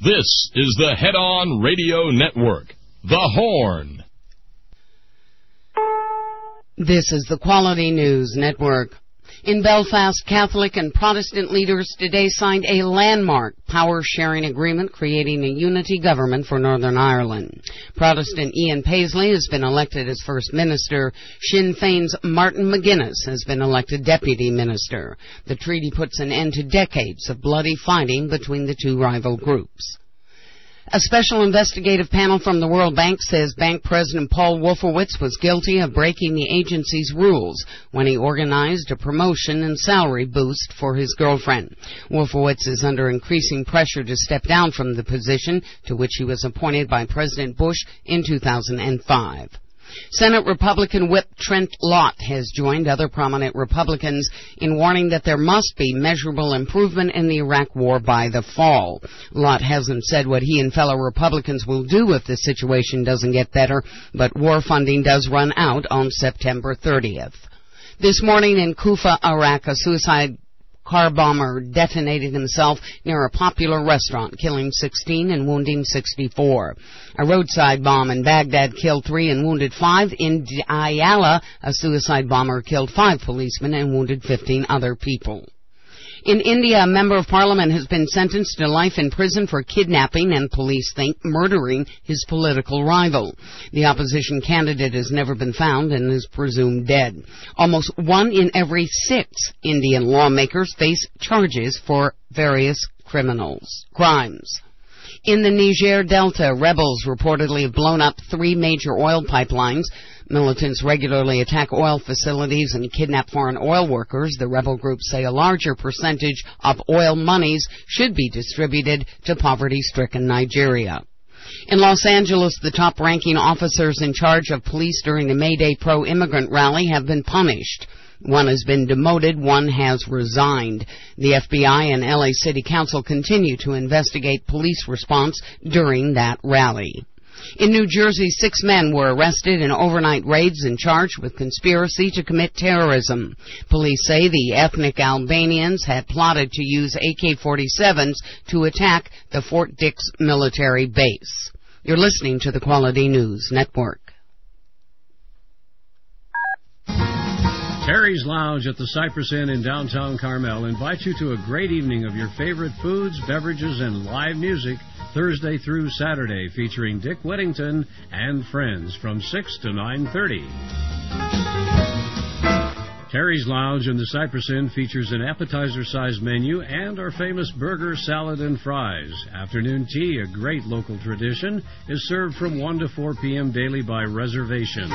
This is the Head On Radio Network, The Horn. This is the Quality News Network. In Belfast, Catholic and Protestant leaders today signed a landmark power-sharing agreement creating a unity government for Northern Ireland. Protestant Ian Paisley has been elected as First Minister. Sinn Féin's Martin McGuinness has been elected Deputy Minister. The treaty puts an end to decades of bloody fighting between the two rival groups. A special investigative panel from the World Bank says Bank President Paul Wolfowitz was guilty of breaking the agency's rules when he organized a promotion and salary boost for his girlfriend. Wolfowitz is under increasing pressure to step down from the position to which he was appointed by President Bush in 2005. Senate Republican Whip Trent Lott has joined other prominent Republicans in warning that there must be measurable improvement in the Iraq war by the fall. Lott hasn't said what he and fellow Republicans will do if the situation doesn't get better, but war funding does run out on September 30th. This morning in Kufa, Iraq, a suicide car bomber detonated himself near a popular restaurant, killing 16 and wounding 64. A roadside bomb in Baghdad killed 3 and wounded 5. In Diyala, a suicide bomber killed 5 policemen and wounded 15 other people. In India, a member of parliament has been sentenced to life in prison for kidnapping and, police think, murdering his political rival. The opposition candidate has never been found and is presumed dead. Almost 1 in every 6 Indian lawmakers face charges for various crimes. In the Niger Delta, rebels reportedly have blown up 3 major oil pipelines. Militants regularly attack oil facilities and kidnap foreign oil workers. The rebel groups say a larger percentage of oil monies should be distributed to poverty-stricken Nigeria. In Los Angeles, the top-ranking officers in charge of police during the May Day pro-immigrant rally have been punished. 1 has been demoted, 1 has resigned. The FBI and LA City Council continue to investigate police response during that rally. In New Jersey, 6 men were arrested in overnight raids and charged with conspiracy to commit terrorism. Police say the ethnic Albanians had plotted to use AK-47s to attack the Fort Dix military base. You're listening to the Quality News Network. Terry's Lounge at the Cypress Inn in downtown Carmel invites you to a great evening of your favorite foods, beverages, and live music Thursday through Saturday, featuring Dick Whittington and friends from 6 to 9:30. Terry's Lounge in the Cypress Inn features an appetizer-sized menu and our famous burger, salad, and fries. Afternoon tea, a great local tradition, is served from 1 to 4 p.m. daily by reservation.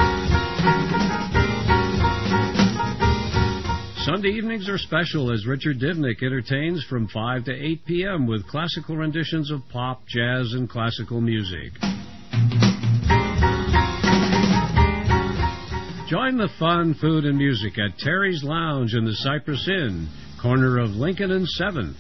Sunday evenings are special as Richard Divnick entertains from 5 to 8 p.m. with classical renditions of pop, jazz, and classical music. Join the fun, food, and music at Terry's Lounge in the Cypress Inn, corner of Lincoln and 7th.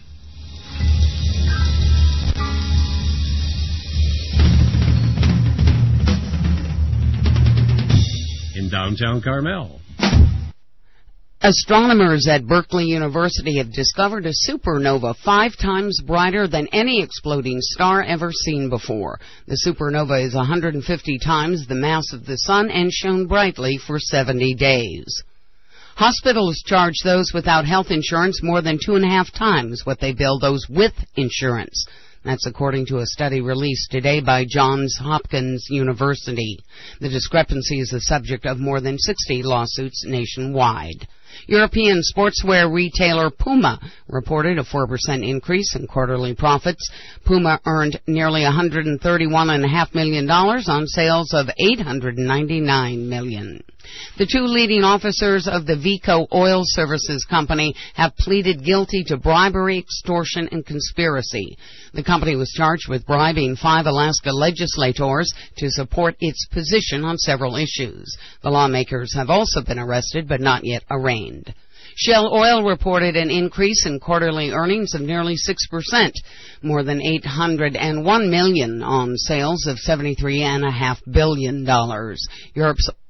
In downtown Carmel. Astronomers at Berkeley University have discovered a supernova 5 times brighter than any exploding star ever seen before. The supernova is 150 times the mass of the sun and shone brightly for 70 days. Hospitals charge those without health insurance more than 2.5 times what they bill those with insurance. That's according to a study released today by Johns Hopkins University. The discrepancy is the subject of more than 60 lawsuits nationwide. European sportswear retailer Puma reported a 4% increase in quarterly profits. Puma earned nearly $131.5 million on sales of $899 million. The 2 leading officers of the Vico Oil Services Company have pleaded guilty to bribery, extortion, and conspiracy. The company was charged with bribing 5 Alaska legislators to support its position on several issues. The lawmakers have also been arrested but not yet arraigned. Shell Oil reported an increase in quarterly earnings of nearly 6%, more than $801 million on sales of $73.5 billion. Europe's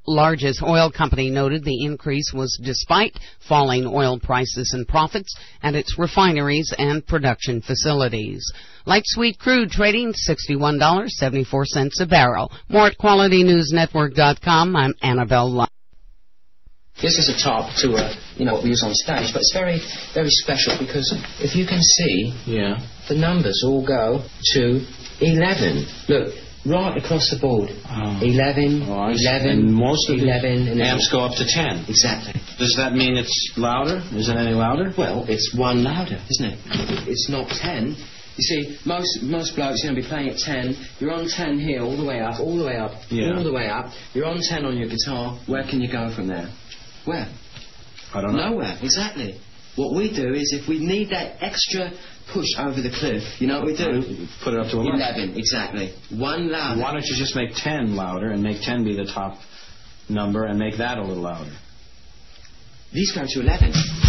largest oil company noted the increase was despite falling oil prices and profits at its refineries and production facilities. Light sweet crude trading $61.74 a barrel. More at QualityNewsNetwork.com. I'm Annabelle Lund. This is a tarp to what we use on stage, but it's very, very special because if you can see, the numbers all go to 11. Look, right across the board. 11, 11, and most of 11, and amps go up to 10. Exactly. Does that mean it's louder? Is it any louder? Well, it's one louder, isn't it? It's not 10. You see, most blokes are going to be playing at 10. You're on 10 here, all the way up, all the way up, all the way up. You're on 10 on your guitar. Where can you go from there? Where? I don't know. Nowhere, exactly. What we do is if we need that extra push over the cliff, you know what we do? Put it up to 11. 11, exactly. One louder. Why don't you just make 10 louder and make 10 be the top number and make that a little louder? These go to 11.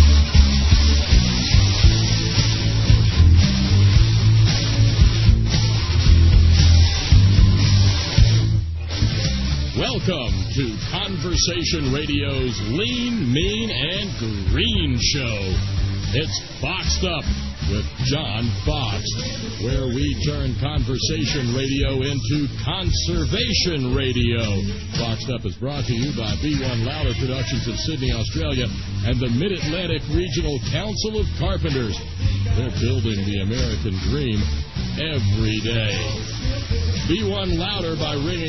Welcome to Conversation Radio's Lean, Mean, and Green Show. It's Foxed Up with John Fox, where we turn conversation radio into conservation radio. Foxed Up is brought to you by B1 Louder Productions of Sydney, Australia, and the Mid-Atlantic Regional Council of Carpenters. They're building the American dream every day. B1 Louder by ringing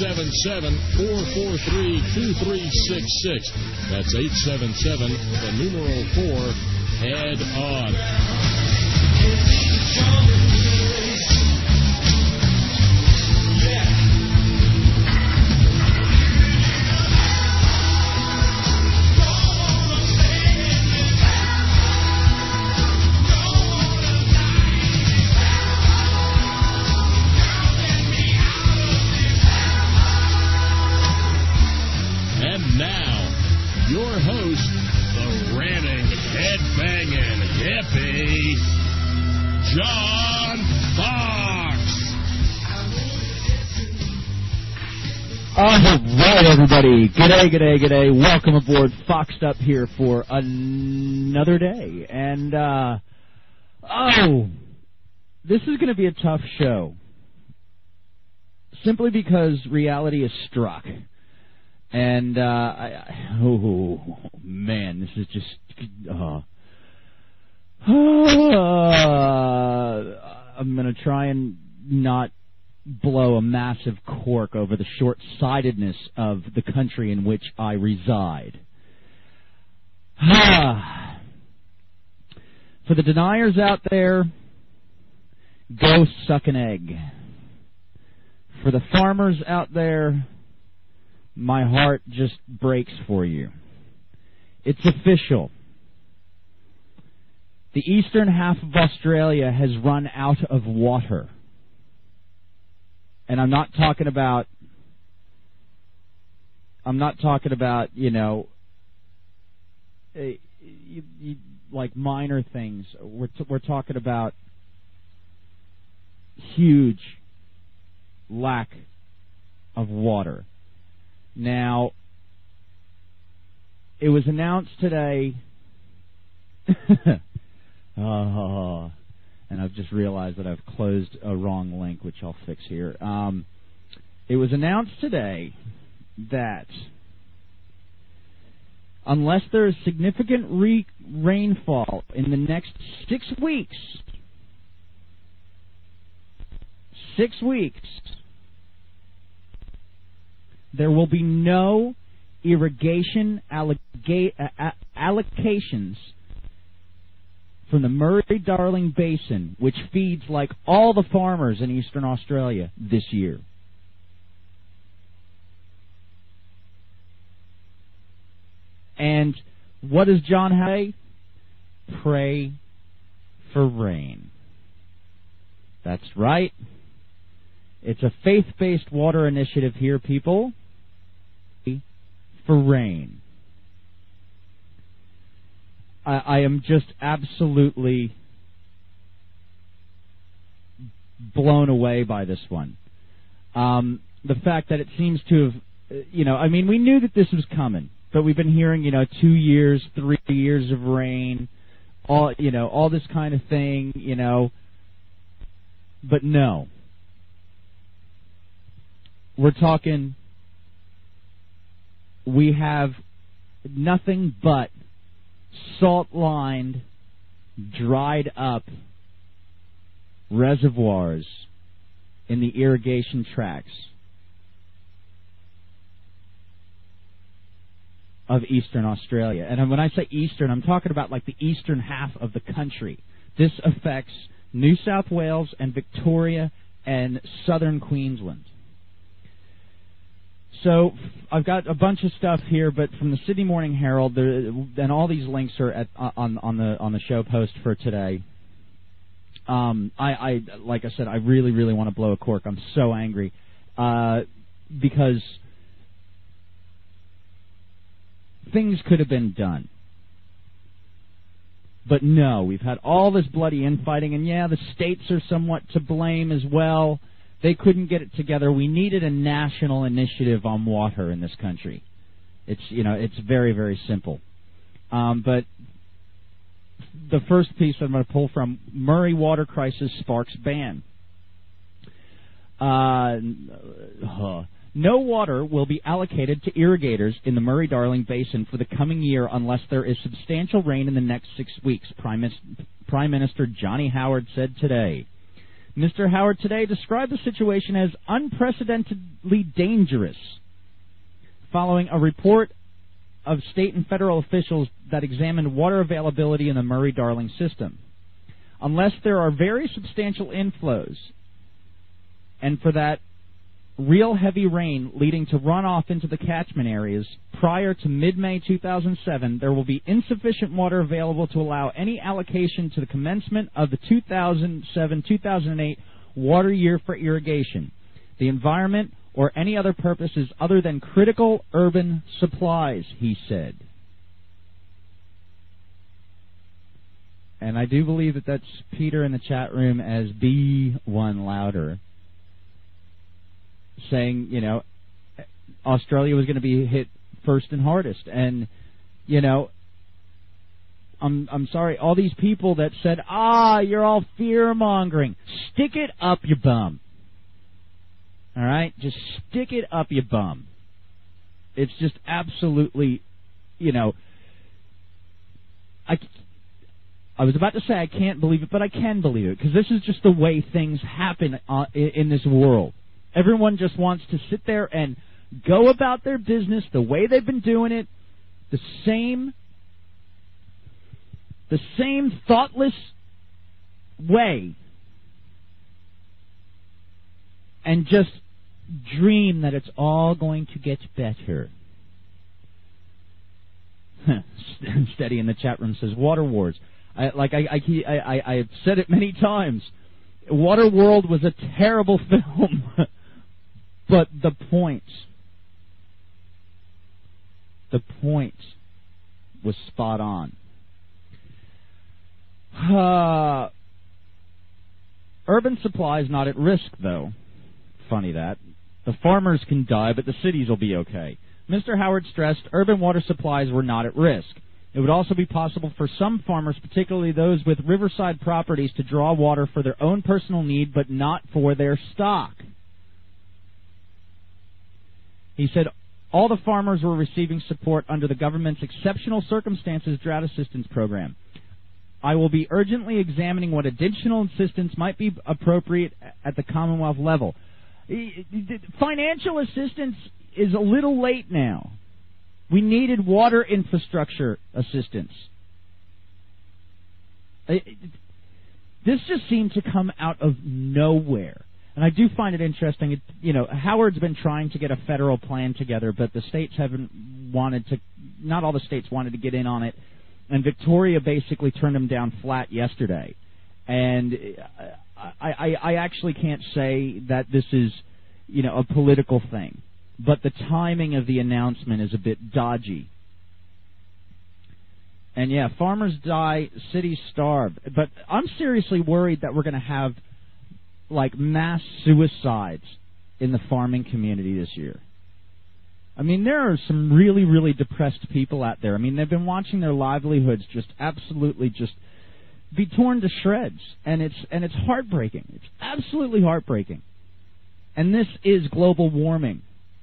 877-443-2366. That's 877, the numeral 4, head on. And now, your host, the ranting, head-banging hippie, John Fox. All right, everybody. G'day. Welcome aboard Foxed Up here for another day. And, this is going to be a tough show. Simply because reality is struck. And, man, this is just, I'm going to try and not blow a massive cork over the short-sightedness of the country in which I reside. For the deniers out there, go suck an egg. For the farmers out there, my heart just breaks for you. It's official. The eastern half of Australia has run out of water. And I'm not talking about, like minor things. We're talking about huge lack of water. Now, it was announced today, and I've just realized that I've closed a wrong link, which I'll fix here. It was announced today that unless there is significant rainfall in the next 6 weeks, there will be no irrigation allocations from the Murray-Darling Basin, which feeds like all the farmers in eastern Australia this year. And what does John say? Pray for rain. That's right. It's a faith-based water initiative here, people. For rain. I am just absolutely blown away by this one. The fact that it seems to have I mean, we knew that this was coming, but we've been hearing, 2 years, 3 years of rain, all this kind of thing, but no. We're talking, we have nothing but salt-lined, dried up reservoirs in the irrigation tracts of eastern Australia. And when I say eastern, I'm talking about like the eastern half of the country. This affects New South Wales and Victoria and southern Queensland. So I've got a bunch of stuff here, but from the Sydney Morning Herald, and all these links are on the show post for today. I like I said, I really, really want to blow a cork. I'm so angry because things could have been done. But no, we've had all this bloody infighting, and yeah, the states are somewhat to blame as well. They couldn't get it together. We needed a national initiative on water in this country. It's very, very simple. But the first piece I'm going to pull from, Murray water crisis sparks ban. No water will be allocated to irrigators in the Murray-Darling Basin for the coming year unless there is substantial rain in the next 6 weeks, Prime Minister Johnny Howard said today. Mr. Howard today described the situation as unprecedentedly dangerous, following a report of state and federal officials that examined water availability in the Murray-Darling system. Unless there are very substantial inflows, and for that real heavy rain leading to runoff into the catchment areas prior to mid-May 2007, there will be insufficient water available to allow any allocation to the commencement of the 2007-2008 water year for irrigation, the environment, or any other purposes other than critical urban supplies, he said. And I do believe that that's Peter in the chat room as B1 Louder, saying, Australia was going to be hit first and hardest. And, I'm sorry, all these people that said, you're all fear-mongering, stick it up your bum. All right? Just stick it up your bum. It's just absolutely, I was about to say I can't believe it, but I can believe it, because this is just the way things happen in this world. Everyone just wants to sit there and go about their business the way they've been doing it, the same thoughtless way, and just dream that it's all going to get better. Steady in the chat room says, Water Wars. I've said it many times. Waterworld was a terrible film. But the point was spot on. Urban supply is not at risk, though. Funny that. The farmers can die, but the cities will be okay. Mr. Howard stressed urban water supplies were not at risk. It would also be possible for some farmers, particularly those with riverside properties, to draw water for their own personal need, but not for their stock. He said all the farmers were receiving support under the government's Exceptional Circumstances Drought Assistance Program. I will be urgently examining what additional assistance might be appropriate at the Commonwealth level. Financial assistance is a little late now. We needed water infrastructure assistance. This just seemed to come out of nowhere. And I do find it interesting. Howard's been trying to get a federal plan together, but the states haven't wanted to. Not all the states wanted to get in on it, and Victoria basically turned him down flat yesterday. And I actually can't say that this is, a political thing, but the timing of the announcement is a bit dodgy. And yeah, farmers die, cities starve. But I'm seriously worried that we're going to have mass suicides in the farming community this year. I mean, there are some really, really depressed people out there. I mean, they've been watching their livelihoods just absolutely just be torn to shreds, and it's heartbreaking. It's absolutely heartbreaking. And this is global warming.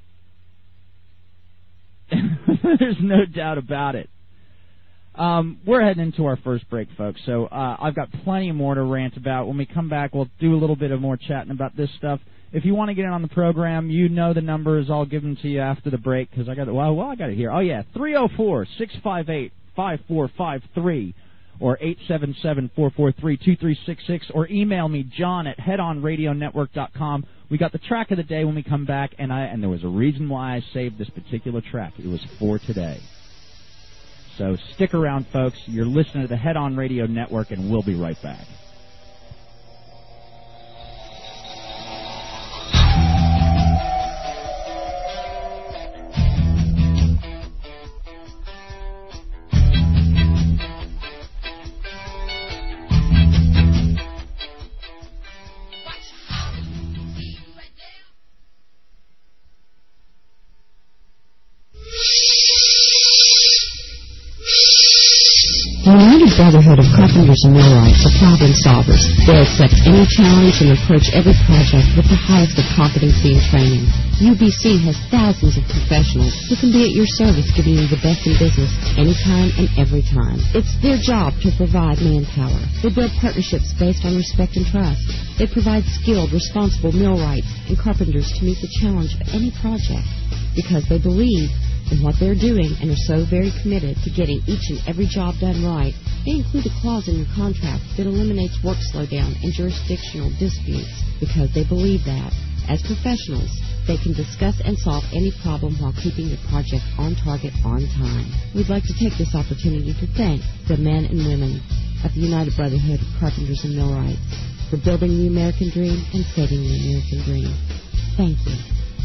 There's no doubt about it. We're heading into our first break, folks, so I've got plenty more to rant about. When we come back, we'll do a little bit of more chatting about this stuff. If you want to get in on the program, you know the numbers. I'll give them to you after the break because I got it. Well, I got it here. Oh yeah, 304-658-5453 or 877-443-2366 or email me John@headonradionetwork.com. We got the track of the day when we come back, and there was a reason why I saved this particular track. It was for today. So stick around, folks. You're listening to the Head On Radio Network, and we'll be right back. The United Brotherhood of Carpenters and Millwrights are problem solvers. They accept any challenge and approach every project with the highest of competency and training. UBC has thousands of professionals who can be at your service giving you the best in business anytime and every time. It's their job to provide manpower. They build partnerships based on respect and trust. They provide skilled, responsible millwrights and carpenters to meet the challenge of any project because they believe in what they're doing and are so very committed to getting each and every job done right. They include a clause in your contract that eliminates work slowdown and jurisdictional disputes because they believe that, as professionals, they can discuss and solve any problem while keeping your project on target on time. We'd like to take this opportunity to thank the men and women of the United Brotherhood of Carpenters and Millwrights for building the American dream and saving the American dream. Thank you.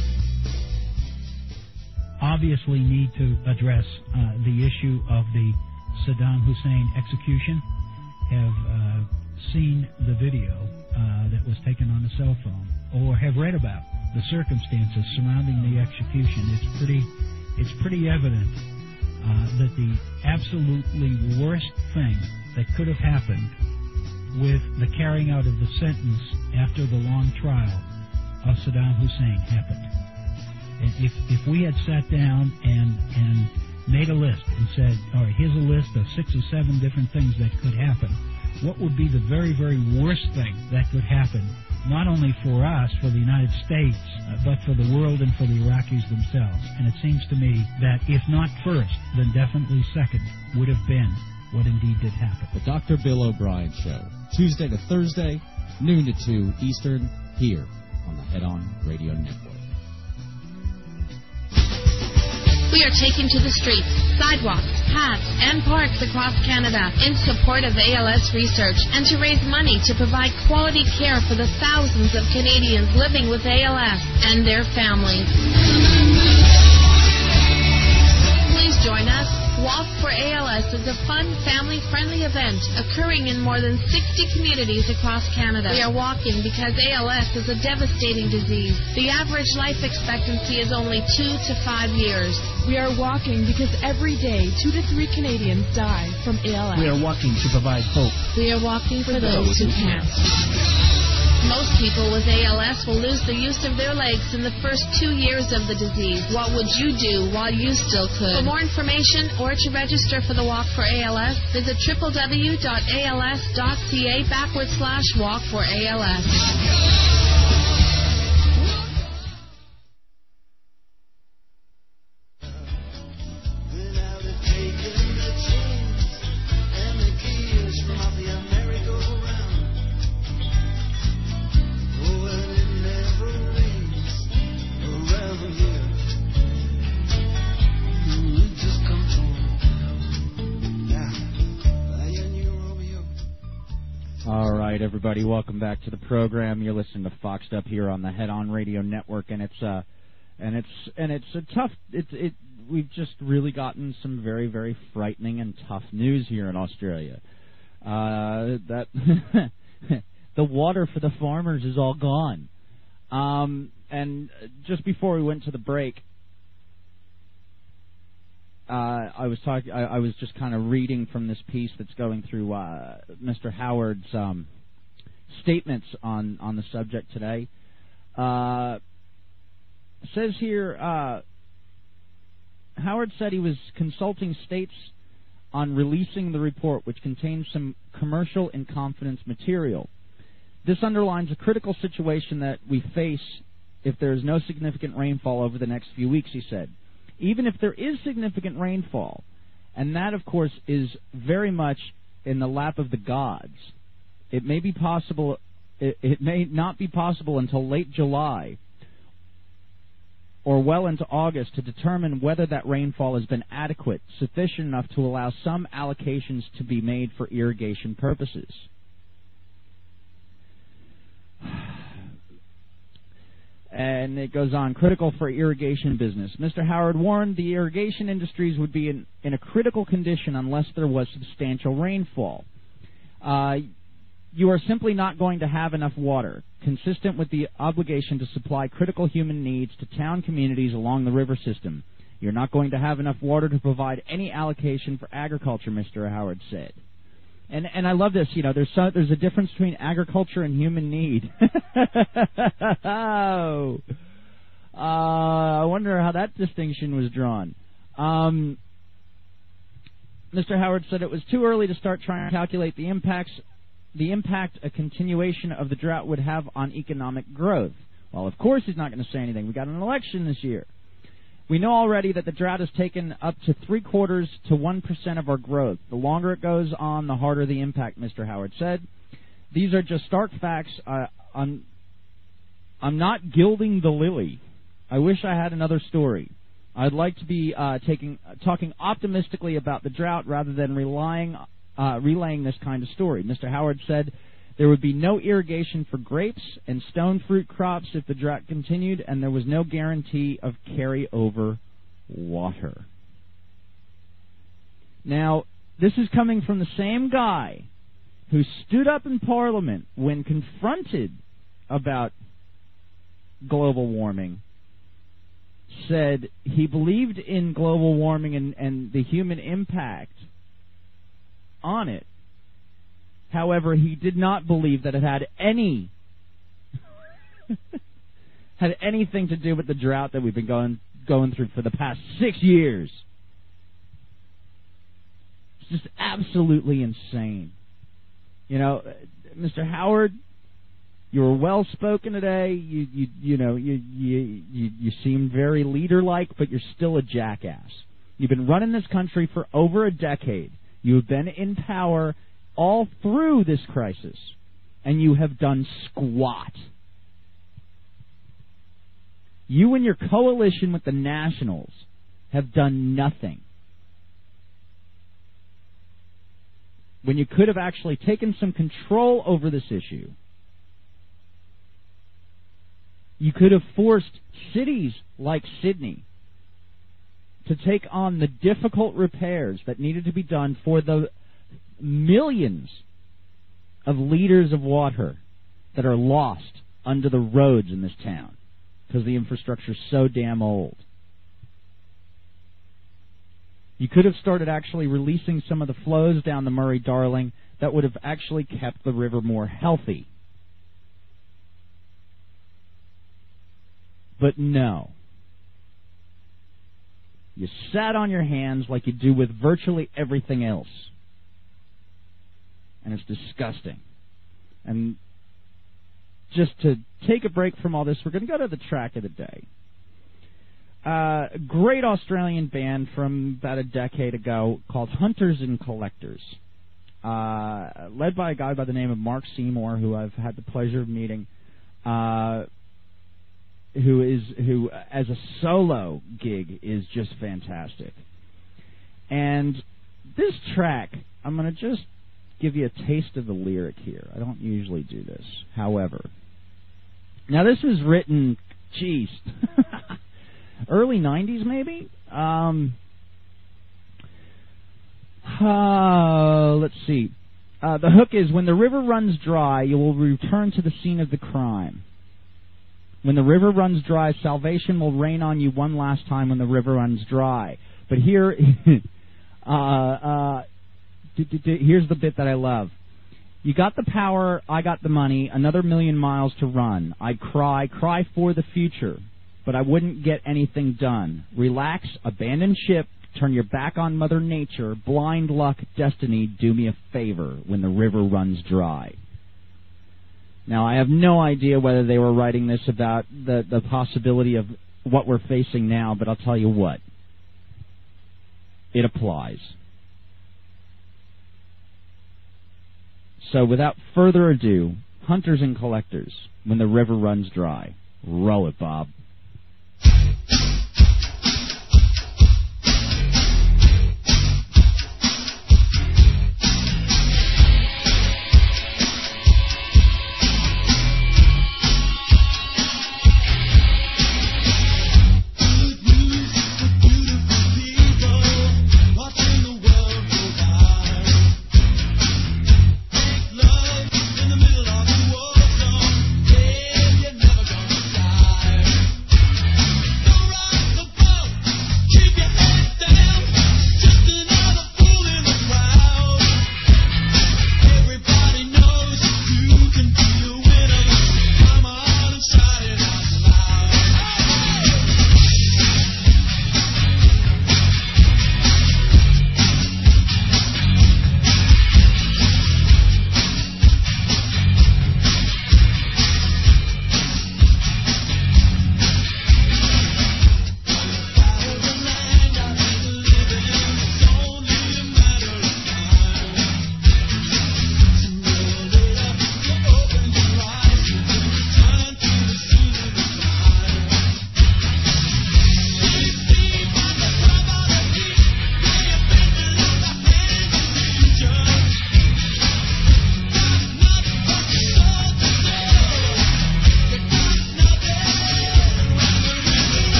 Obviously need to address the issue of the Saddam Hussein execution. Have seen the video that was taken on a cell phone, or have read about the circumstances surrounding the execution. It's pretty evident that the absolutely worst thing that could have happened with the carrying out of the sentence after the long trial of Saddam Hussein happened. If we had sat down and made a list and said, all right, here's a list of 6 or 7 different things that could happen, what would be the very, very worst thing that could happen, not only for us, for the United States, but for the world and for the Iraqis themselves? And it seems to me that if not first, then definitely second would have been what indeed did happen. The Dr. Bill O'Brien Show, Tuesday to Thursday, noon to 2 Eastern, here on the Head On Radio Network. We are taking to the streets, sidewalks, paths, and parks across Canada in support of ALS research and to raise money to provide quality care for the thousands of Canadians living with ALS and their families. Please join us. Walk for ALS is a fun, family-friendly event occurring in more than 60 communities across Canada. We are walking because ALS is a devastating disease. The average life expectancy is only 2 to 5 years. We are walking because every day 2 to 3 Canadians die from ALS. We are walking to provide hope. We are walking for those who can't. Most people with ALS will lose the use of their legs in the first 2 years of the disease. What would you do while you still could? For more information or to register for the Walk for ALS, visit www.als.ca/walk4ALS. Everybody, welcome back to the program. You're listening to Foxed Up here on the Head On Radio Network, and it's a tough. We've just really gotten some very, very frightening and tough news here in Australia. That the water for the farmers is all gone. And just before we went to the break, I was just kind of reading from this piece that's going through Mr. Howard's statements on the subject today. It says here, Howard said he was consulting states on releasing the report, which contains some commercial in confidence material. This underlines a critical situation that we face if there is no significant rainfall over the next few weeks, he said. Even if there is significant rainfall, and that, of course, is very much in the lap of the gods, it may be possible. It may not be possible until late July or well into August to determine whether that rainfall has been adequate, sufficient enough to allow some allocations to be made for irrigation purposes. And it goes on, critical for irrigation business. Mr. Howard warned the irrigation industries would be in a critical condition unless there was substantial rainfall. You are simply not going to have enough water, consistent with the obligation to supply critical human needs to town communities along the river system. You're not going to have enough water to provide any allocation for agriculture, Mr. Howard said. And I love this. You know, there's a difference between agriculture and human need. I wonder how that distinction was drawn. Mr. Howard said it was too early to start trying to calculate the impact a continuation of the drought would have on economic growth. Well, of course he's not going to say anything. We got an election this year. We know already that the drought has taken up to 0.75% to 1% of our growth. The longer it goes on, the harder the impact, Mr. Howard said. These are just stark facts. I'm not gilding the lily. I wish I had another story. I'd like to be talking optimistically about the drought rather than relaying this kind of story. Mr. Howard said there would be no irrigation for grapes and stone fruit crops if the drought continued, and there was no guarantee of carryover water. Now, this is coming from the same guy who stood up in Parliament when confronted about global warming, said he believed in global warming and the human impact on it. However, he did not believe that it had anything to do with the drought that we've been going through for the past 6 years. It's just absolutely insane. You know, Mr. Howard, you were well spoken today. You seem very leader-like, but you're still a jackass. You've been running this country for over a decade. You have been in power all through this crisis, and you have done squat. You and your coalition with the Nationals have done nothing. When you could have actually taken some control over this issue, you could have forced cities like Sydney to take on the difficult repairs that needed to be done for the millions of liters of water that are lost under the roads in this town because the infrastructure is so damn old. You could have started actually releasing some of the flows down the Murray-Darling that would have actually kept the river more healthy. But no. You sat on your hands like you do with virtually everything else. And it's disgusting. And just to take a break from all this, we're going to go to the track of the day. Great Australian band from about a decade ago called Hunters and Collectors, led by a guy by the name of Mark Seymour, who I've had the pleasure of meeting, who as a solo gig is just fantastic. And this track, I'm going to just give you a taste of the lyric here. I don't usually do this. However, now this was written, early 90s maybe? Let's see. The hook is, when the river runs dry, you will return to the scene of the crime. When the river runs dry, salvation will rain on you one last time when the river runs dry. But here, here's the bit that I love. You got the power, I got the money, another 1,000,000 miles to run. I'd cry for the future, but I wouldn't get anything done. Relax, abandon ship, turn your back on Mother Nature, blind luck, destiny, do me a favor when the river runs dry. Now, I have no idea whether they were writing this about the possibility of what we're facing now, but I'll tell you what. It applies. So without further ado, hunters and collectors, when the river runs dry. Roll it, Bob.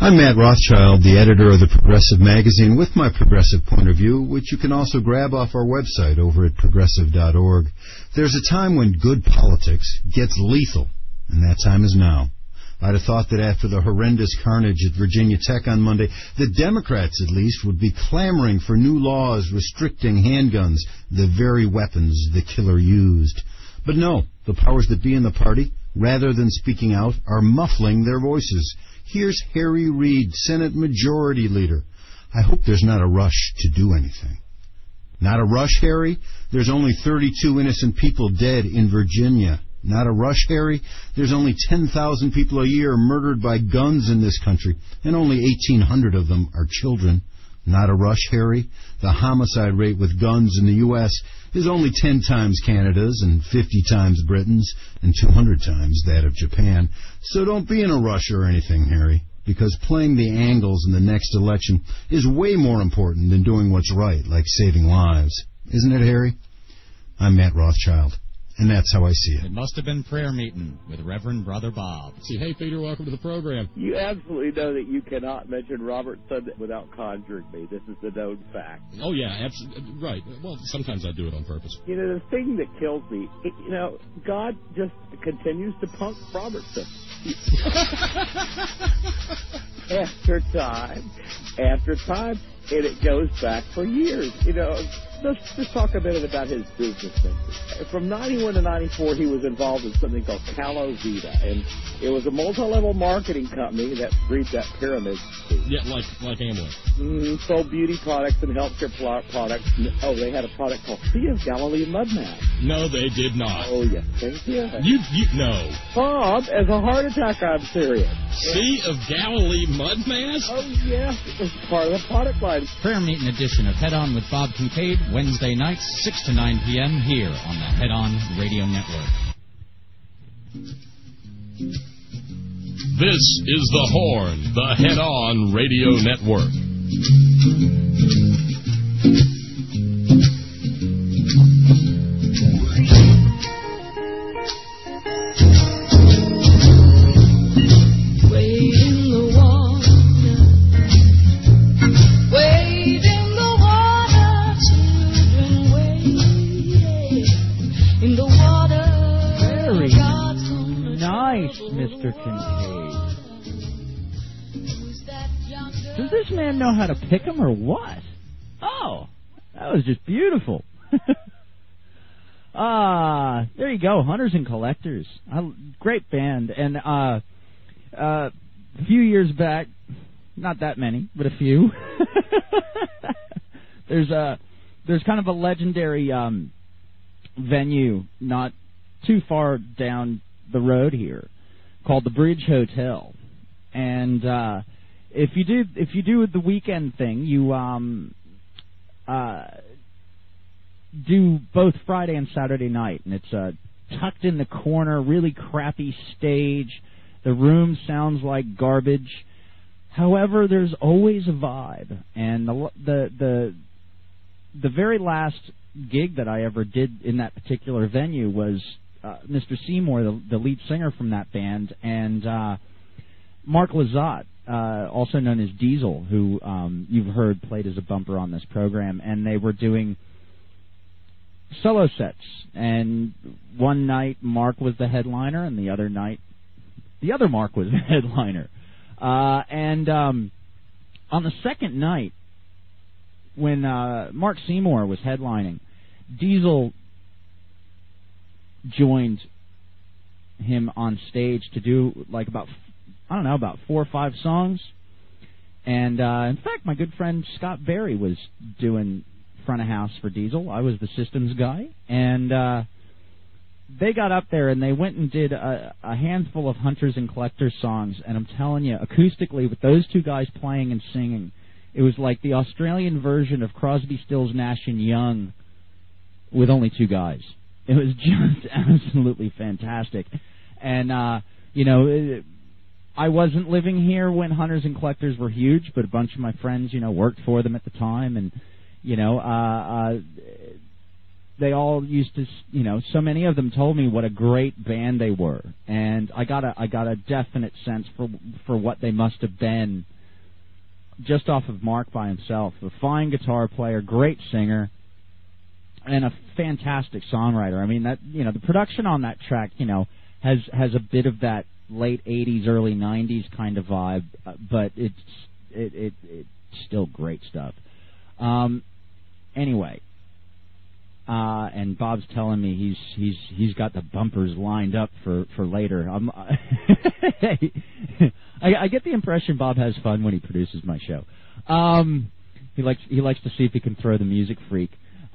I'm Matt Rothschild, the editor of the Progressive Magazine, with my progressive point of view, which you can also grab off our website over at progressive.org. There's a time when good politics gets lethal, and that time is now. I'd have thought that after the horrendous carnage at Virginia Tech on Monday, the Democrats, at least, would be clamoring for new laws restricting handguns, the very weapons the killer used. But no, the powers that be in the party, rather than speaking out, are muffling their voices. Here's Harry Reid, Senate Majority Leader. I hope there's not a rush to do anything. Not a rush, Harry? There's only 32 innocent people dead in Virginia. Not a rush, Harry? There's only 10,000 people a year murdered by guns in this country, and only 1,800 of them are children. Not a rush, Harry? The homicide rate with guns in the U.S. is only 10 times Canada's and 50 times Britain's and 200 times that of Japan. So don't be in a rush or anything, Harry, because playing the angles in the next election is way more important than doing what's right, like saving lives. Isn't it, Harry? I'm Matt Rothschild. And that's how I see it. It must have been prayer meeting with Reverend Brother Bob. See, hey, Peter, welcome to the program. You absolutely know that you cannot mention Robert Sunday without conjuring me. This is the known fact. Oh, yeah, absolutely. Right. Well, sometimes I do it on purpose. You know, the thing that kills me, God just continues to punk Robertson. After time, and it goes back for years. Let's just talk a minute about his business ventures. From 91 to 94, he was involved in something called Calovita, and it was a multi-level marketing company that breeds that pyramid scheme. Yeah, like Amway. Sold beauty products and healthcare products. Oh, they had a product called Sea of Galilee Mud Mask. No, they did not. Oh, yes, they did. You know. Bob, as a heart attack, I'm serious. Sea of Galilee Mud Mask? Oh, yes, it was part of the product line. Prayer meeting edition of Head On with Bob Kincaid, Wednesday nights, 6 to 9 p.m. here on the Head On Radio Network. This is The Horn, the Head On Radio Network. Mr. Kincaid. Does this man know how to pick 'em or what? Oh, that was just beautiful. There you go, Hunters and Collectors. Great band. And a few years back, not that many, but a few, there's kind of a legendary venue not too far down the road here called the Bridge Hotel, and if you do the weekend thing, you do both Friday and Saturday night, and it's tucked in the corner, really crappy stage. The room sounds like garbage. However, there's always a vibe, and the very last gig that I ever did in that particular venue was Mr. Seymour, the lead singer from that band, and Mark Lazat, also known as Diesel, who you've heard played as a bumper on this program, and they were doing solo sets. And one night Mark was the headliner, and the other night the other Mark was the headliner. And on the second night, when Mark Seymour was headlining, Diesel joined him on stage to do about 4 or 5 songs. And in fact, my good friend Scott Berry was doing front of house for Diesel. I was the systems guy, and they got up there and they went and did a handful of Hunters and Collectors songs. And I'm telling you, acoustically, with those two guys playing and singing, it was like the Australian version of Crosby, Stills, Nash and Young with only 2 guys. It was just absolutely fantastic. And, I wasn't living here when Hunters and Collectors were huge, but a bunch of my friends, worked for them at the time. And, they all used to, so many of them told me what a great band they were. And I got a definite sense for what they must have been just off of Mark by himself. A fine guitar player, great singer, and a fantastic songwriter. I mean, that, you know, the production on that track, you know, has a bit of that late 80s, early 90s kind of vibe, but it's still great stuff. Anyway, and Bob's telling me he's got the bumpers lined up for later. I get the impression Bob has fun when he produces my show. He likes to see if he can throw the music freak,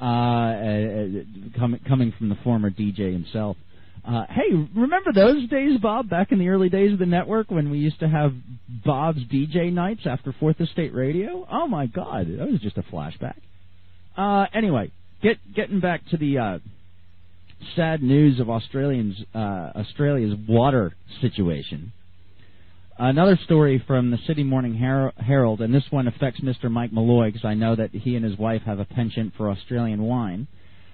coming from the former DJ himself. Hey, remember those days, Bob, back in the early days of the network when we used to have Bob's DJ nights after 4th Estate Radio? Oh, my God, that was just a flashback. Anyway, getting back to the sad news of Australia's water situation. Another story from the Sydney Morning Herald, and this one affects Mr. Mike Malloy because I know that he and his wife have a penchant for Australian wine.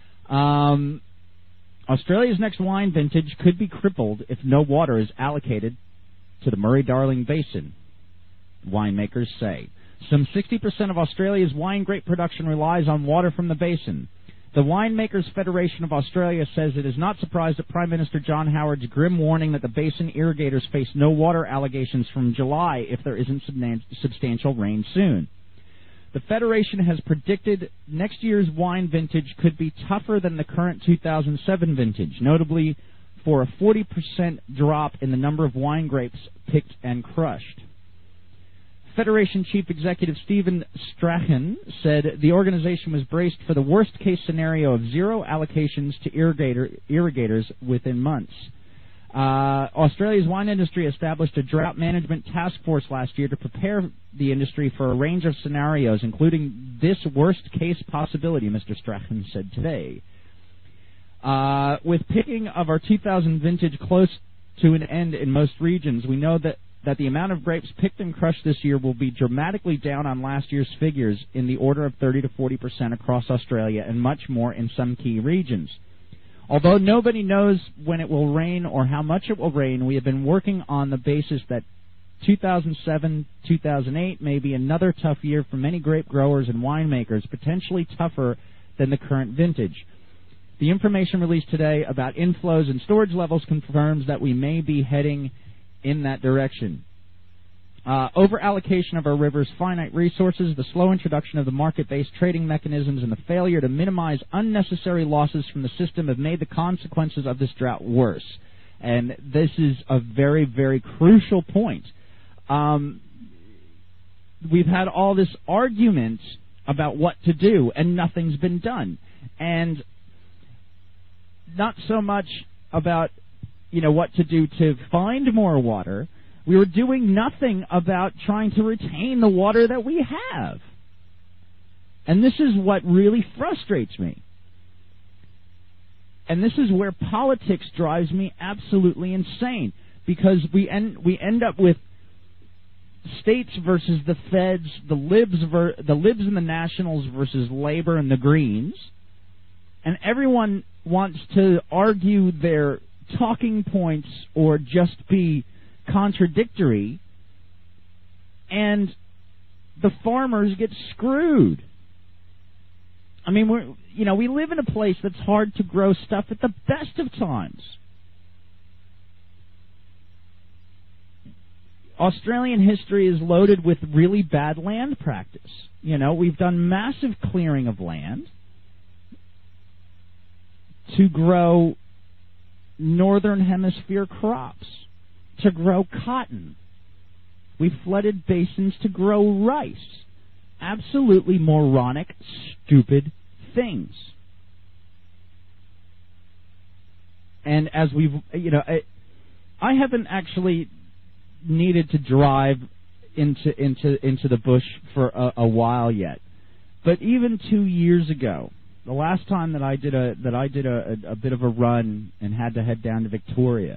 Australia's next wine vintage could be crippled if no water is allocated to the Murray-Darling Basin, winemakers say. Some 60% of Australia's wine grape production relies on water from the basin. The Winemakers Federation of Australia says it is not surprised at Prime Minister John Howard's grim warning that the basin irrigators face no water allegations from July if there isn't substantial rain soon. The Federation has predicted next year's wine vintage could be tougher than the current 2007 vintage, notably for a 40% drop in the number of wine grapes picked and crushed. Federation Chief Executive Stephen Strachan said the organization was braced for the worst-case scenario of zero allocations to irrigators within months. Australia's wine industry established a drought management task force last year to prepare the industry for a range of scenarios, including this worst-case possibility, Mr. Strachan said today. With picking of our 2000 vintage close to an end in most regions, we know that the amount of grapes picked and crushed this year will be dramatically down on last year's figures in the order of 30 to 40% across Australia and much more in some key regions. Although nobody knows when it will rain or how much it will rain, we have been working on the basis that 2007-2008 may be another tough year for many grape growers and winemakers, potentially tougher than the current vintage. The information released today about inflows and storage levels confirms that we may be heading in that direction. Over-allocation of our river's finite resources, the slow introduction of the market-based trading mechanisms, and the failure to minimize unnecessary losses from the system have made the consequences of this drought worse. And this is a very, very crucial point. We've had all this argument about what to do, and nothing's been done. And not so much about, what to do to find more water. We were doing nothing about trying to retain the water that we have. And this is what really frustrates me. And this is where politics drives me absolutely insane. Because we end up with states versus the feds, the libs and the nationals versus Labor and the Greens. And everyone wants to argue their talking points or just be contradictory, and the farmers get screwed. I mean, we live in a place that's hard to grow stuff at the best of times. Australian history is loaded with really bad land practice. We've done massive clearing of land to grow northern hemisphere crops, to grow cotton. We flooded basins to grow rice. Absolutely moronic, stupid things. And as we've, I haven't actually needed to drive into the bush for a while yet. But even 2 years ago, the last time that I did a bit of a run and had to head down to Victoria,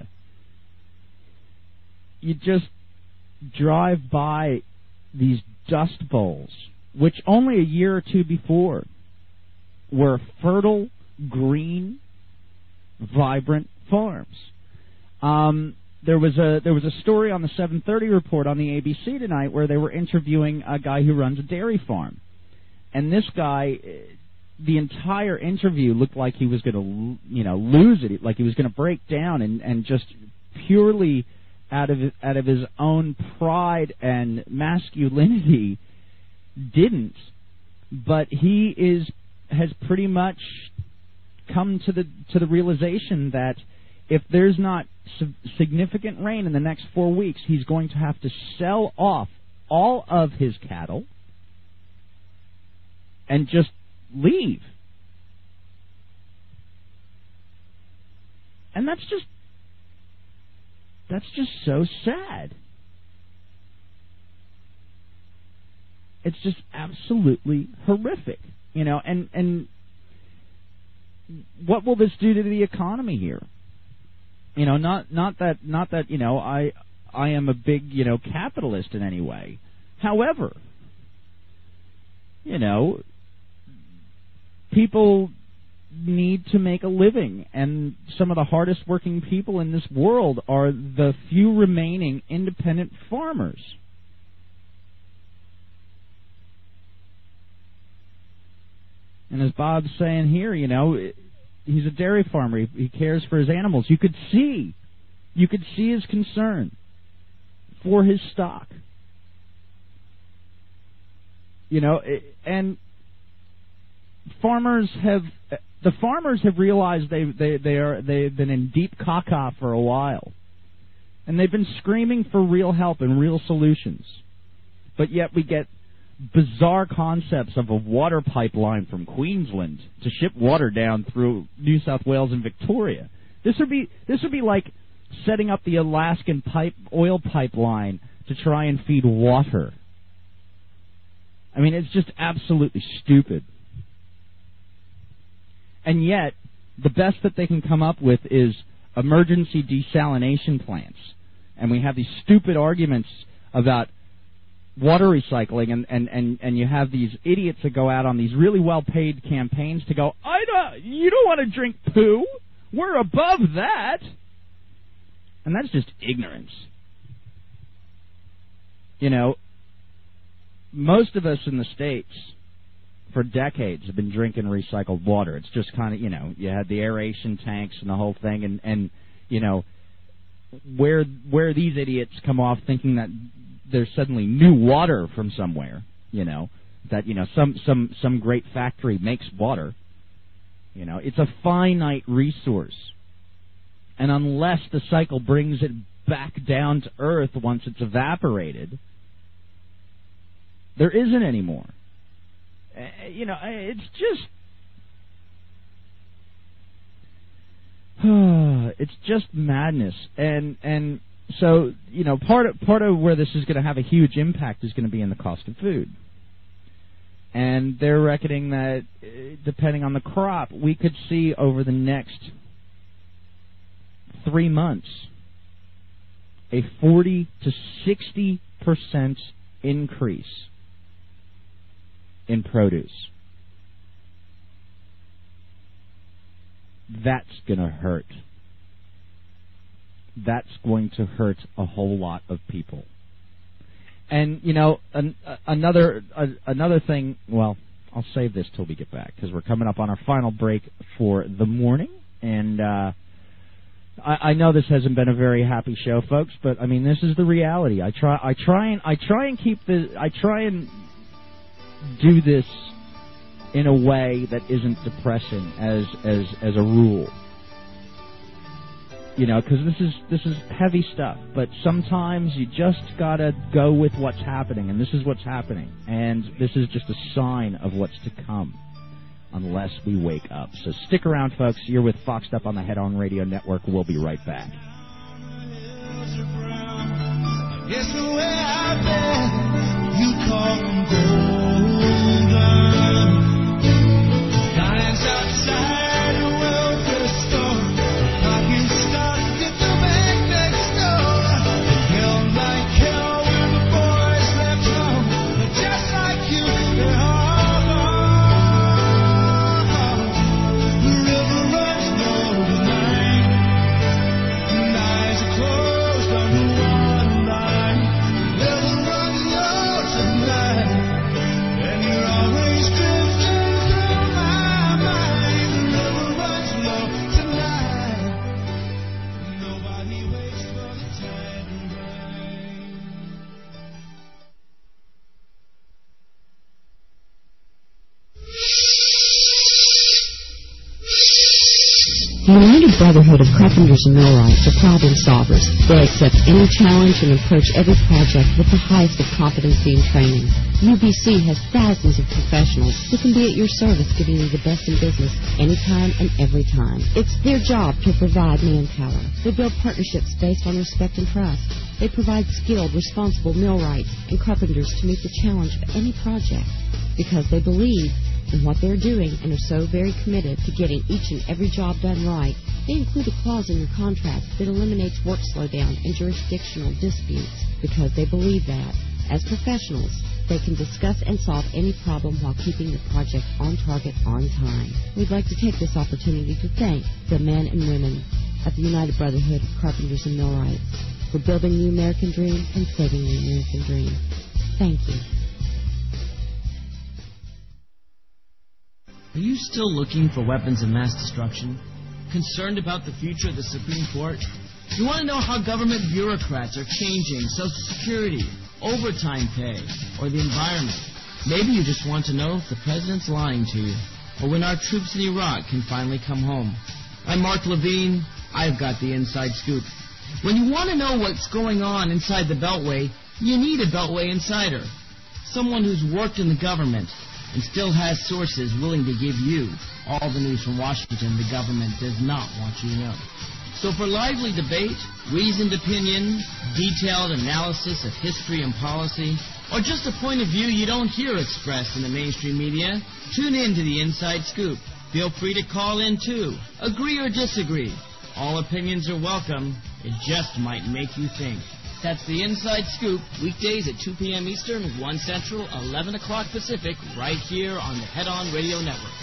you just drive by these dust bowls, which only a year or two before were fertile, green, vibrant farms. there was a story on the 7:30 report on the ABC tonight where they were interviewing a guy who runs a dairy farm, and this guy, the entire interview looked like he was going to lose it, like he was going to break down, and just purely out of his own pride and masculinity didn't. But he has pretty much come to the realization that if there's not significant rain in the next 4 weeks, he's going to have to sell off all of his cattle and just leave. And that's just so sad. It's just absolutely horrific, and what will this do to the economy here? Not that I am a big capitalist in any way. However, people need to make a living, and some of the hardest working people in this world are the few remaining independent farmers. And as Bob's saying here, he's a dairy farmer. He cares for his animals. You could see his concern for his stock. And farmers have realized they've been in deep caca for a while, and they've been screaming for real help and real solutions. But yet we get bizarre concepts of a water pipeline from Queensland to ship water down through New South Wales and Victoria. This would be like setting up the Alaskan oil pipeline to try and feed water. I mean, it's just absolutely stupid. And yet, the best that they can come up with is emergency desalination plants. And we have these stupid arguments about water recycling, and you have these idiots that go out on these really well-paid campaigns to go, you don't want to drink poo. We're above that. And that's just ignorance. Most of us in the States for decades have been drinking recycled water. It's just kind of, you had the aeration tanks and the whole thing, and where these idiots come off thinking that there's suddenly new water from somewhere, that some great factory makes water. It's a finite resource, and unless the cycle brings it back down to earth once it's evaporated, there isn't any more. It's just madness, and so part of where this is going to have a huge impact is going to be in the cost of food, and they're reckoning that depending on the crop, we could see over the next 3 months a 40 to 60% increase in produce. That's going to hurt. That's going to hurt a whole lot of people. And another thing. Well, I'll save this till we get back because we're coming up on our final break for the morning. And I know this hasn't been a very happy show, folks, but I mean this is the reality. I try and do this in a way that isn't depressing as a rule. Because this is heavy stuff, but sometimes you just gotta go with what's happening, and this is what's happening, and this is just a sign of what's to come, unless we wake up. So stick around, folks. You're with Foxed Up on the Head On Radio Network. We'll be right back. It's the way I've been. You call them golden. Giants outside a welfare store. Pockets stuffed at the bank next door. Yelled like hell when the boys left home. But just like you, they're all gone. The river runs low tonight, and eyes are closed. The United Brotherhood of Carpenters and Millwrights are problem solvers. They accept any challenge and approach every project with the highest of competency and training. UBC has thousands of professionals who can be at your service, giving you the best in business anytime and every time. It's their job to provide manpower. They build partnerships based on respect and trust. They provide skilled, responsible millwrights and carpenters to meet the challenge of any project because they believe in what they're doing and are so very committed to getting each and every job done right. They include a clause in your contract that eliminates work slowdown and jurisdictional disputes because they believe that, as professionals, they can discuss and solve any problem while keeping the project on target on time. We'd like to take this opportunity to thank the men and women of the United Brotherhood of Carpenters and Millwrights for building the American dream and saving the American dream. Thank you. Are you still looking for weapons of mass destruction? Concerned about the future of the Supreme Court? You want to know how government bureaucrats are changing Social Security, overtime pay, or the environment? Maybe you just want to know if the president's lying to you, or when our troops in Iraq can finally come home. I'm Mark Levine. I've got the inside scoop. When you want to know what's going on inside the Beltway, you need a Beltway insider. Someone who's worked in the government and still has sources willing to give you all the news from Washington the government does not want you to know. So for lively debate, reasoned opinion, detailed analysis of history and policy, or just a point of view you don't hear expressed in the mainstream media, tune in to the Inside Scoop. Feel free to call in, too. Agree or disagree. All opinions are welcome. It just might make you think. That's the Inside Scoop, weekdays at 2 p.m. Eastern, 1 Central, 11 o'clock Pacific, right here on the Head On Radio Network.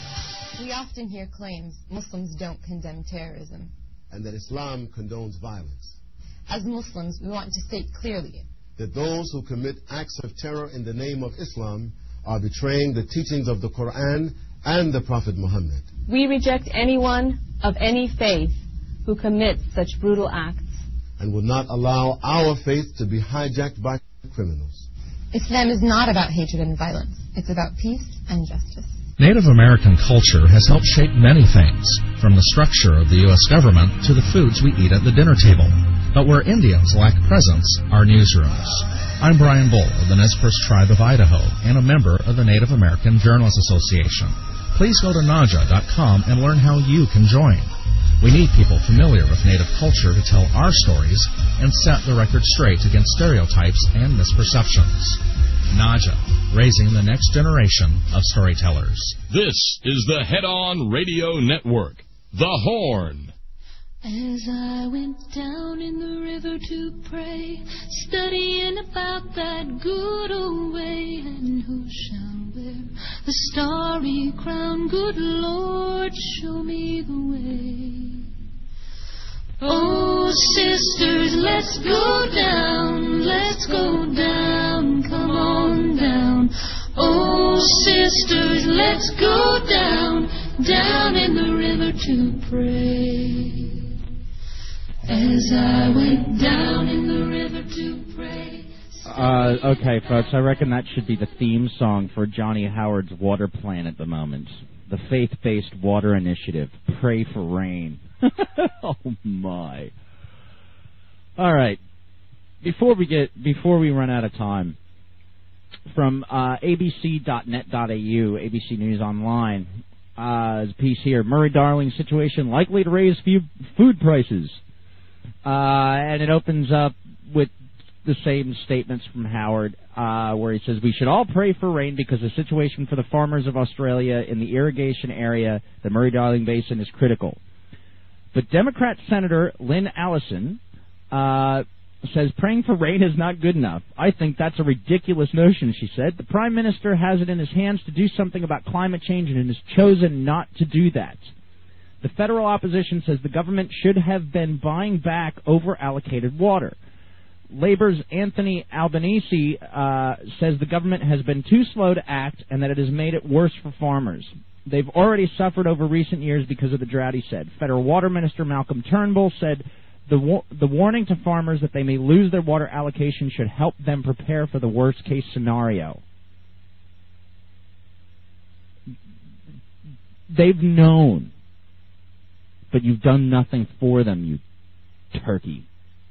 We often hear claims Muslims don't condemn terrorism, and that Islam condones violence. As Muslims, we want to state clearly that those who commit acts of terror in the name of Islam are betraying the teachings of the Quran and the Prophet Muhammad. We reject anyone of any faith who commits such brutal acts, and will not allow our faith to be hijacked by criminals. Islam is not about hatred and violence. It's about peace and justice. Native American culture has helped shape many things, from the structure of the U.S. government to the foods we eat at the dinner table. But where Indians lack presence are newsrooms. I'm Brian Bull of the Nez Perce Tribe of Idaho and a member of the Native American Journalists Association. Please go to naja.com and learn how you can join. We need people familiar with Native culture to tell our stories and set the record straight against stereotypes and misperceptions. NAJA, raising the next generation of storytellers. This is the Head On Radio Network, The Horn. As I went down in the river to pray, studying about that good old way, and who shall wear the starry crown? Good Lord, show me the way. Oh, sisters, let's go down, come on down. Oh, sisters, let's go down in the river to pray. As I went down in the river to pray. Okay, folks, I reckon that should be the theme song for Johnny Howard's water plan at the moment. The faith-based water initiative. Pray for rain. Oh, my. All right. Before we run out of time, from abc.net.au, ABC News Online, there's a piece here. Murray Darling situation likely to raise food prices. And it opens up with the same statements from Howard, where he says, we should all pray for rain because the situation for the farmers of Australia in the irrigation area, the Murray-Darling Basin, is critical. But Democrat Senator Lynn Allison says praying for rain is not good enough. I think that's a ridiculous notion, she said. The Prime Minister has it in his hands to do something about climate change and has chosen not to do that. The federal opposition says the government should have been buying back over-allocated water. Labor's Anthony Albanese says the government has been too slow to act and that it has made it worse for farmers. They've already suffered over recent years because of the drought, he said. Federal Water Minister Malcolm Turnbull said the warning to farmers that they may lose their water allocation should help them prepare for the worst-case scenario. They've known. but you've done nothing for them, you turkey.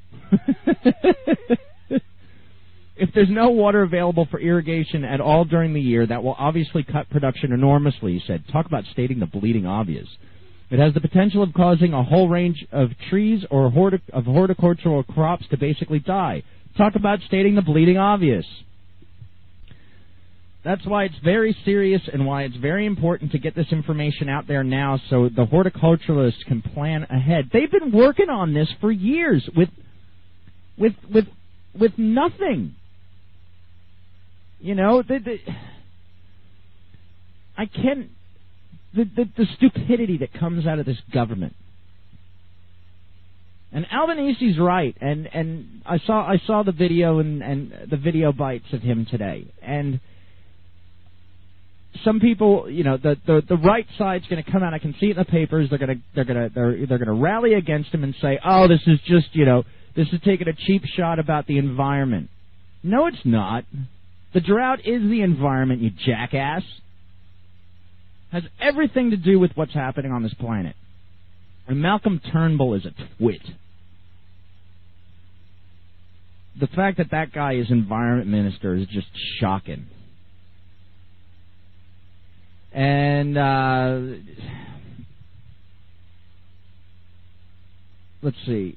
If there's no water available for irrigation at all during the year, that will obviously cut production enormously, he said. Talk about stating the bleeding obvious. It has the potential of causing a whole range of trees or of horticultural crops to basically die. Talk about stating the bleeding obvious. That's why it's very serious and why it's very important to get this information out there now so the horticulturalists can plan ahead. They've been working on this for years with nothing. You know, I can't. The stupidity that comes out of this government. And Albanese's right, and I saw the video and the video bites of him today, and some people, you know, the right side's going to come out. I can see it in the papers. They're going to rally against him and say, "Oh, this is just, you know, this is taking a cheap shot about the environment." No, it's not. The drought is the environment, you jackass. Has everything to do with what's happening on this planet. And Malcolm Turnbull is a twit. The fact that that guy is environment minister is just shocking. And let's see.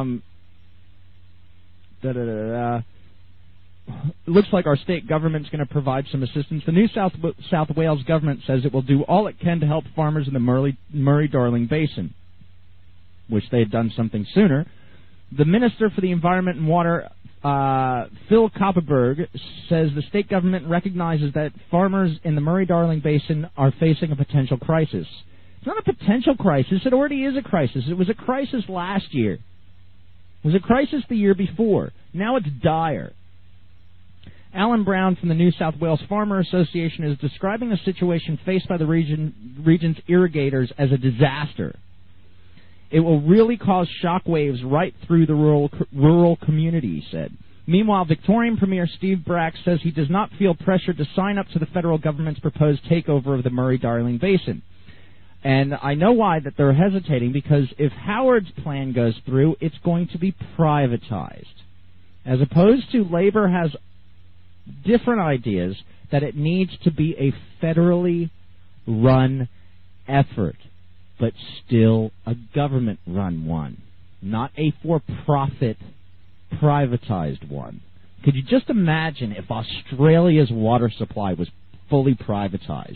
It looks like our state government's going to provide some assistance. The New South Wales government says it will do all it can to help farmers in the Murray-Darling Basin. Wish they had done something sooner. The Minister for the Environment and Water, Phil Copperberg, says the state government recognizes that farmers in the Murray-Darling Basin are facing a potential crisis. It's not a potential crisis. It already is a crisis. It was a crisis last year. It was a crisis the year before. Now it's dire. Alan Brown from the New South Wales Farmer Association is describing the situation faced by the region's irrigators as a disaster. It will really cause shockwaves right through the rural community, he said. Meanwhile, Victorian Premier Steve Bracks says he does not feel pressured to sign up to the federal government's proposed takeover of the Murray-Darling Basin. And I know why that they're hesitating, because if Howard's plan goes through, it's going to be privatized. As opposed to Labor has different ideas that it needs to be a federally run effort, but still a government-run one, not a for-profit privatized one. Could you just imagine if Australia's water supply was fully privatized?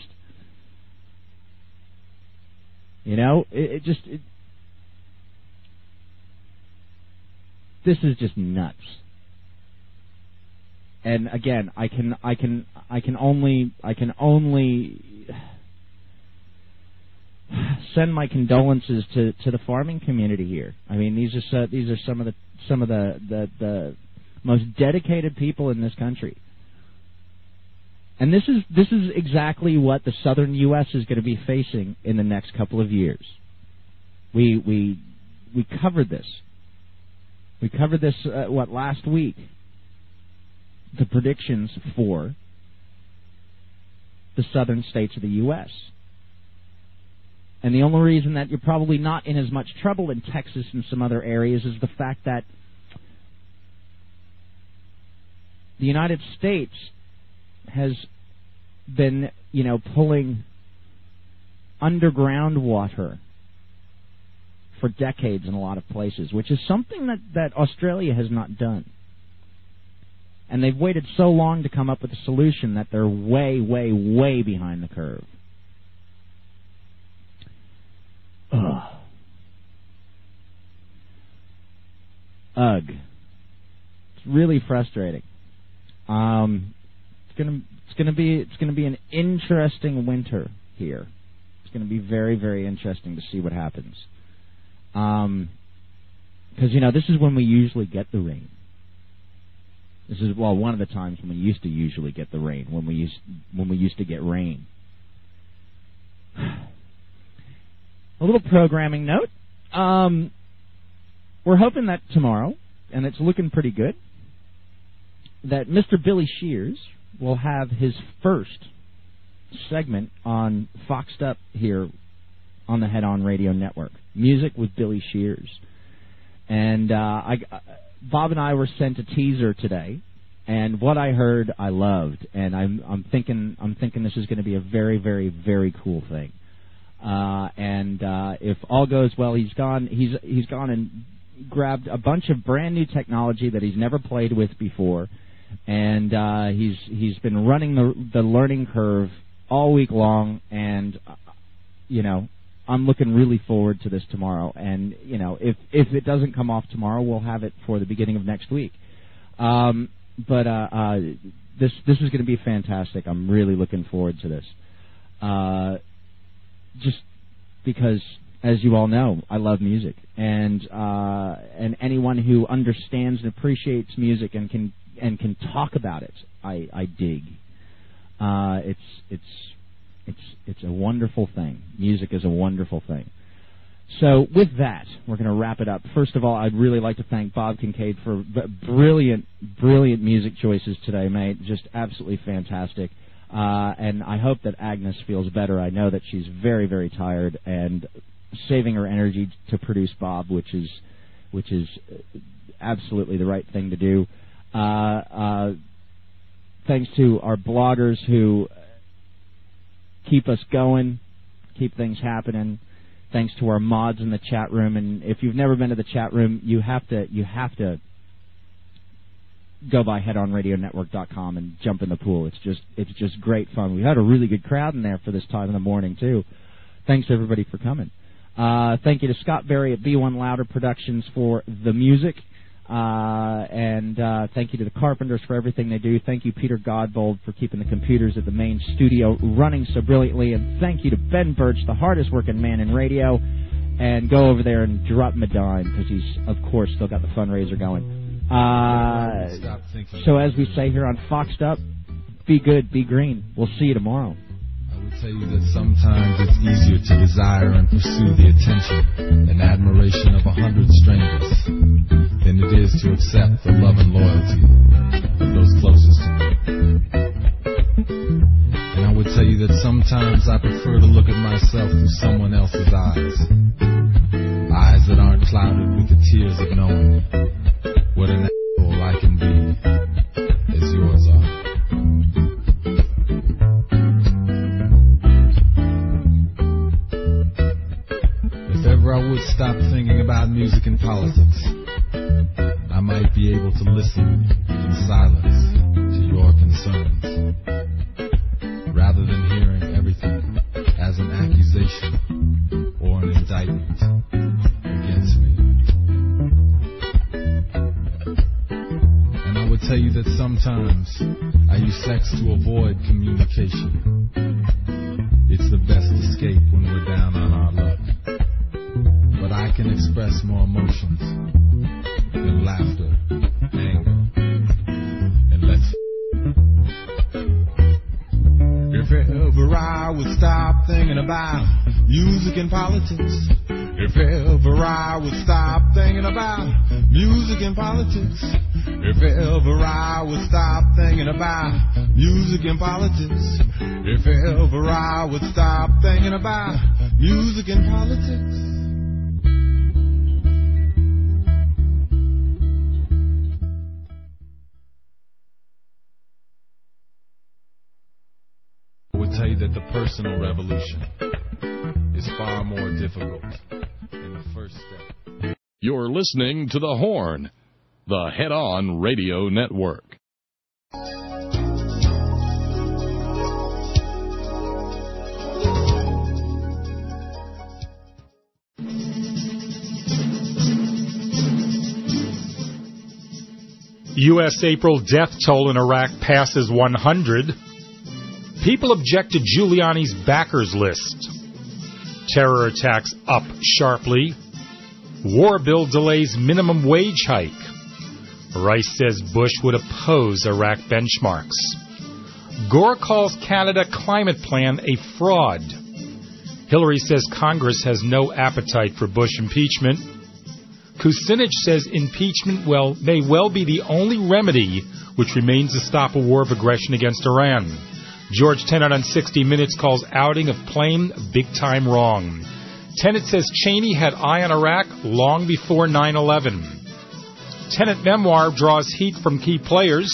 You know, this is just nuts. And again, I can only send my condolences to the farming community here. I mean, these are some of the most dedicated people in this country. And this is exactly what the southern U.S. is going to be facing in the next couple of years. We covered this. We covered this last week. The predictions for the southern states of the U.S. And the only reason that you're probably not in as much trouble in Texas and some other areas is the fact that the United States has been, pulling underground water for decades in a lot of places, which is something that Australia has not done. And they've waited so long to come up with a solution that they're way, way, way behind the curve. Ugh. It's really frustrating. It's gonna be an interesting winter here. It's gonna be very, very interesting to see what happens. Because this is when we usually get the rain. This is one of the times when we used to usually get the rain, when we used to get rain. A little programming note. We're hoping that tomorrow, and it's looking pretty good, that Mr. Billy Shears will have his first segment on Foxed Up here on the Head On Radio Network. Music with Billy Shears. And Bob and I were sent a teaser today, and what I heard I loved, and I'm thinking this is going to be a very, very, very cool thing. And if all goes well, he's gone and grabbed a bunch of brand new technology that he's never played with before, and he's been running the learning curve all week long, and I'm looking really forward to this tomorrow. And if it doesn't come off tomorrow, we'll have it for the beginning of next week. But this is going to be fantastic. I'm really looking forward to this. Just because, as you all know, I love music, and anyone who understands and appreciates music and can talk about it, I dig. It's a wonderful thing. Music is a wonderful thing. So with that, we're going to wrap it up. First of all, I'd really like to thank Bob Kincaid for brilliant music choices today, mate. Just absolutely fantastic. And I hope that Agnes feels better. I know that she's very, very tired and saving her energy to produce Bob, which is absolutely the right thing to do. Thanks to our bloggers who keep us going, keep things happening. Thanks to our mods in the chat room. And if you've never been to the chat room, you have to go by headonradionetwork.com and jump in the pool. It's just great fun. We had a really good crowd in there for this time in the morning too. Thanks everybody for coming. Thank you to Scott Berry at B1 Louder Productions for the music. And thank you to the Carpenters for everything they do. Thank you, Peter Godbold, for keeping the computers at the main studio running so brilliantly. And thank you to Ben Birch, the hardest working man in radio. And go over there and drop him a dime, because he's, of course, still got the fundraiser going. So as we say here on Foxed Up, be good, be green. We'll see you tomorrow. I would tell you that sometimes it's easier to desire and pursue the attention and admiration of 100 strangers than it is to accept the love and loyalty of those closest to me. And I would tell you that sometimes I prefer to look at myself through someone else's eyes. Eyes that aren't clouded with the tears of knowing what an asshole I can be as yours are. If ever I would stop thinking about music and politics, I might be able to listen in silence to your concerns, rather than hearing everything as an accusation or an indictment against me. And I would tell you that sometimes I use sex to avoid communication. It's the best escape when we're down on our luck. But I can express more emotions than laughter, anger, and let's. If ever I would stop thinking about music and politics, if ever I would stop thinking about music and politics, if ever I would stop thinking about music and politics, if ever I would stop thinking about music and politics. I would tell you that the personal revolution is far more difficult than the first step. You're listening to The Horn, the Head-On Radio Network. U.S. April death toll in Iraq passes 100. People object to Giuliani's backers list. Terror attacks up sharply. War bill delays minimum wage hike. Rice says Bush would oppose Iraq benchmarks. Gore calls Canada climate plan a fraud. Hillary says Congress has no appetite for Bush impeachment. Kucinich says impeachment may well be the only remedy which remains to stop a war of aggression against Iran. George Tenet on 60 Minutes calls outing of plane big-time wrong. Tenet says Cheney had eye on Iraq long before 9/11. Tenet memoir draws heat from key players.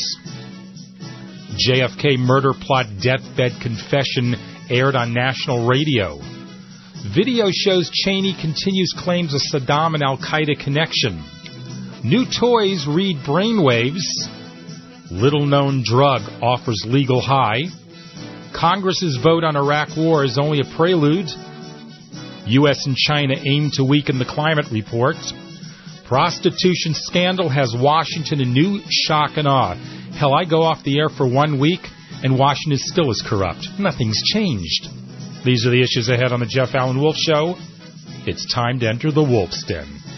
JFK murder plot deathbed confession aired on national radio. Video shows Cheney continues claims of Saddam and Al-Qaeda connection. New toys read brainwaves. Little-known drug offers legal high. Congress's vote on Iraq war is only a prelude. U.S. and China aim to weaken the climate report. Prostitution scandal has Washington in new shock and awe. Hell, I go off the air for 1 week, and Washington is still as corrupt. Nothing's changed. These are the issues ahead on the Jeff Allen Wolf Show. It's time to enter the Wolf's Den.